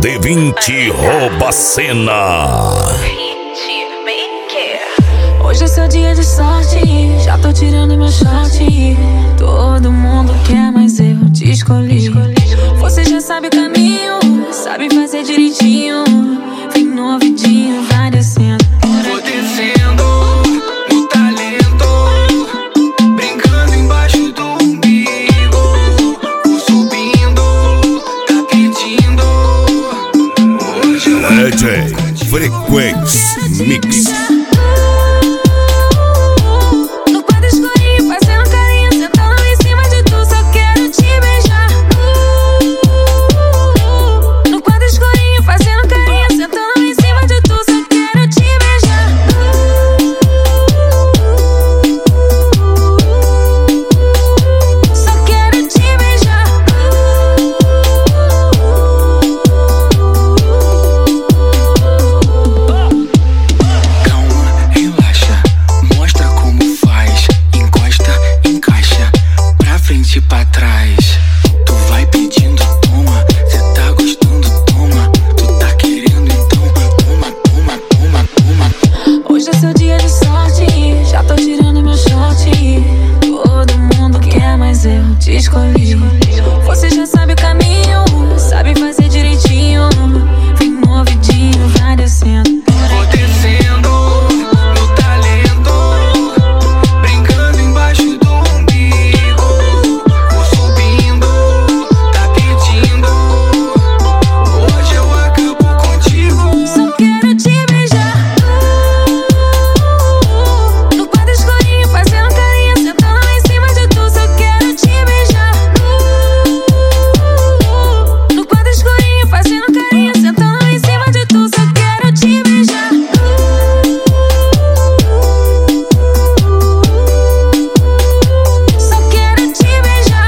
D20 rouba a cena. Hoje é seu dia de sorte, já tô tirando meu short. Todo mundo quer, mas eu te escolhi. Você já sabe o caminho, sabe fazer direitinho. Vem no ouvidinho, vai descendo. Vou descendo no talento, brincando embaixo do umbigo. Vou subindo, tá pedindo. Hoje eu DJ Frequência Mix. pra trás, tu vai pedindo, toma. Cê tá gostando, toma. Tu tá querendo, então toma, toma, toma, toma. Hoje é seu dia de sorte, já tô tirando meu short. Todo mundo quer, mas eu te escolhi. Você já sabe o caminho, sabe fazer direitinho. Vem no ouvidinho, vai descendo. Vou descendo no talento, brincando embaixo do umbigo. Vou subindo, tá pedindo. Hoje eu acabo contigo. Só quero te beijar no quarto escurinho, fazendo carinho, sentando em cima de tu. Só quero te beijar no quarto escurinho, fazendo carinho, sentando em cima de tu. Só quero te beijar. Só quero te beijar.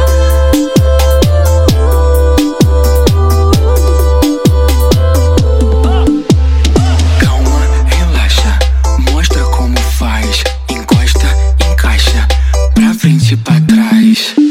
Calma, relaxa, mostra como faz. Encosta, encaixa, pra frente e pra trás.